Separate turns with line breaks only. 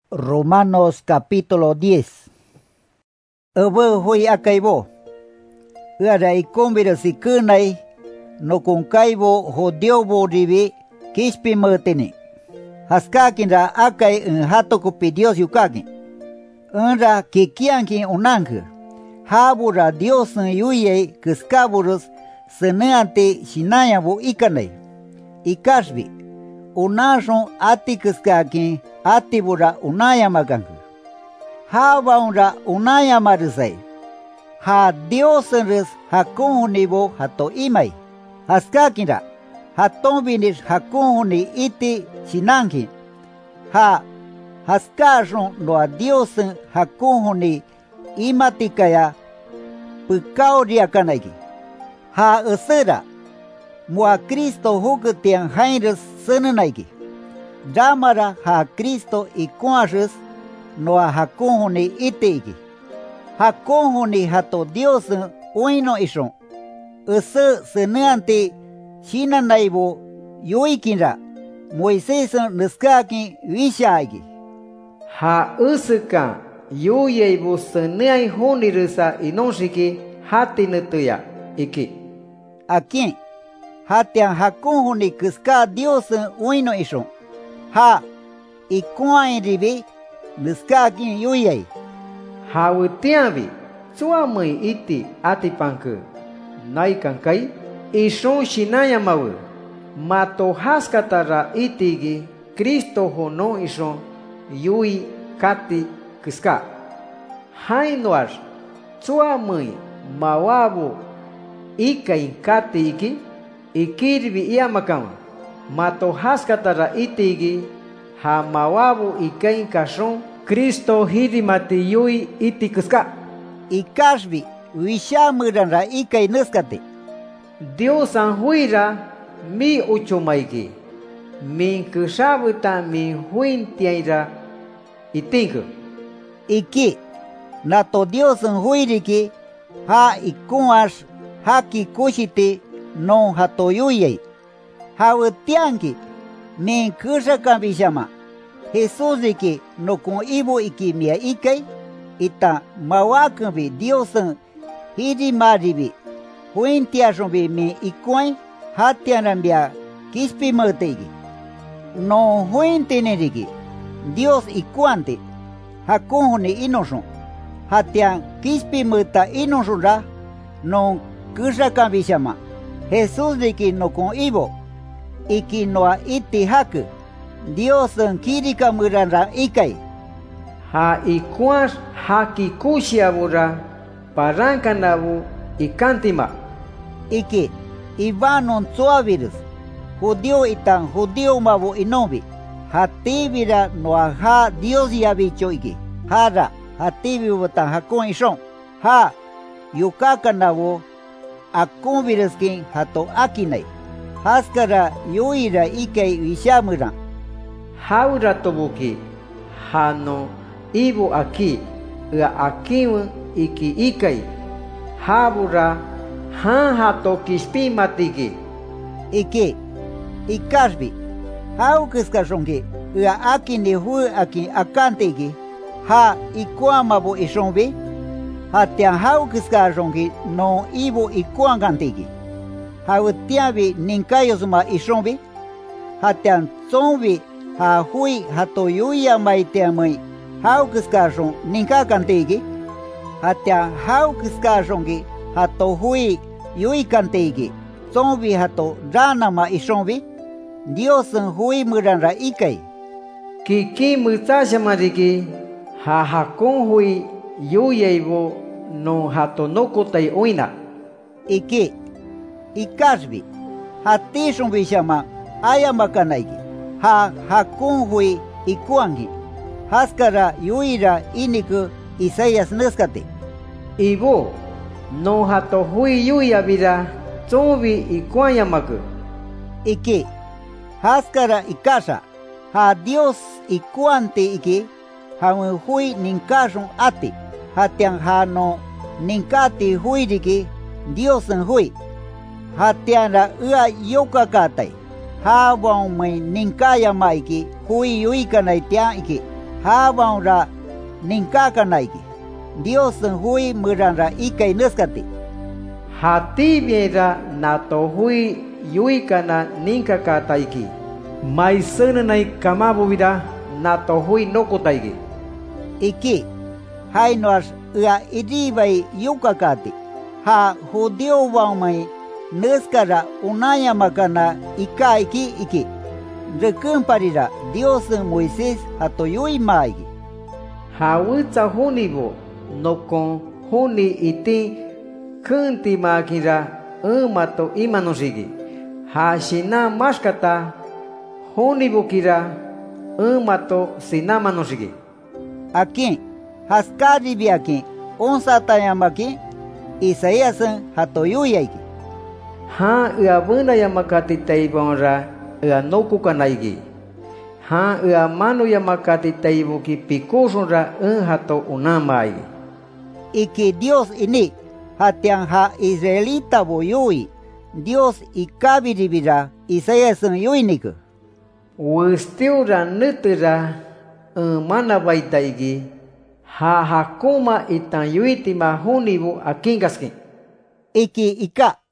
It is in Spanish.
Romanos capítulo 10. Abo hui akaibo. Ura ikombira si kunai no kunkaibo hodiobo ribi kispi mertini. Haskakin ra akai hatokupi Dios yukakin. Unra kikiankin unangku. Habura Dios yuye kiskaburus seneante shinayabu ikanai. Ikashbi. Unashon ati kiskakin atibura unayamaganku. Habaunra unayamarisai. Ha Diosenres hakunhunibo hato imai. Haskakinra. Hatombinis hakunhuni iti sinankin. Ha haskashon noa Diosen hakunhuni imatikaya pukauria kanaiki. Ha esera. Mua Cristo hukutian hainres senenaiki. Damara ha Cristo ikuanres noa hakunhuni itiiki. Hakunhuni hato Diosen uino ishon. Ese seneante shinanaibo yuikinra. Moisesen neskakin wishaiki.
Ha usukan yuyeibo seneai honirisa inonshiki hatinetuya iki.
Akin hatian hakunhuni kiska Diosen uino ishon. Ha ikuain ribi neskakin yuyei.
Ha utianbi tsuamui iti atipanku. Naikankai ishon shinayamawu. Mato haskatara itigi Cristo hono ishon yui kati kiska. Hainoar tsuamui mawabu ikain kati iki ikirbi iyamakam. Mato haskatara itigi ha mawabu ikain kashon Cristo hirimati yui iti kiska.
Ikashbi wishamuranra ikai neskate.
Dios anhuira mi uchumaiki. Min kushabuta min huintiaira itinku.
Iki nato Dios anhuiriki ha ikuas haki kushiti non hatoyuyei. Ha utianki min kushakambishama. Jesus iki no kun ibu iki mia ikai ita mawakambi Diosen hiri maribi huintiashombi mi ikuain hatianambia kispi merteigi. No huintiniriki Dios ikuante hakunhuni inoshon hatian kispi merta inoshonra non kushakambishama. Jesus iki no kun ibo iki noa iti haku Diosen kirika muranra ikai.
Ha ikuas haki kushiabura parankanabu ikantima.
Iki ivanon tsuavirus. Judío itan judío mabu inombi. Hatibira noa ha Dios yabicho iki. Hara hatibi butan hakun ishon. Ha yukakanabu akun viruskin hato akinai. Haskara yuira ikai vishamuran.
Haura tobuki hano ibu aki akimu iki ikai habura han hato kispi matiki.
Iki ikashbi hau kiskashonki akini hu aki akantiki ha ikuamabu ishonbi hatian hau kiskashonki no ibu ikuangantiki hau tiabi ninkayosma ishonbi hatian zombi ha hui hato yuya maiteamai hau kiskashon ninka kantegi hatia hau kiskashongi hato hui yui kantegi zombi hato ranama ishonbi Diosen hui muranra ikai.
Kiki mutashamariki ha hakon hui yuyeibo no hato nokotai oina.
Iki ikashbi hatishonbi shama ayamakanaiki. Ha hakun hui ikuangi. Haskara yuira iniku Isaías neskate.
Ibo no hato hui yuya vira zobi ikuanyamaku.
Iki haskara ikasha. Ha Dios ikuante iki. Ha hui ninkashon ati. Hatian ha no ninkati hui riki Diosen hui. Hatianra ua yokakatai. Habang may ninkaya maiki hui yui kanay tiang iki habanra ninkakanaiki. Dios hui muranra ikai nuskati.
Hati viera nato hui yuikana ninkaka taiki. Maisana nai kamabu vida nato hui noko taiki.
Iki hainoas ua iribai yukakati. Ha judio waumai nuskara unaya makana ikaiki iki. Rekumparira Dios Moisés hatoyui maigi.
Hawitsa hunibo nokon huni iti kunti makira mato imanosigi. Hashina maskata hunibo kira mato sinamanosigi.
Aquí haskari biaki onsa tayamaki Isaías hatoyuyaiki.
Ha uabuna yamakati taibonra noku kanaigi. Ha mano yamakati taibuki pikosonra hato unamai.
Iki Dios ini hatian ha Israelita boyui. Dios ikabiribira Isaías yuiniku.
Westiura nutira mana baitaigi. Ha hakuma itan yuitima hunibu akingaski.
Iki ika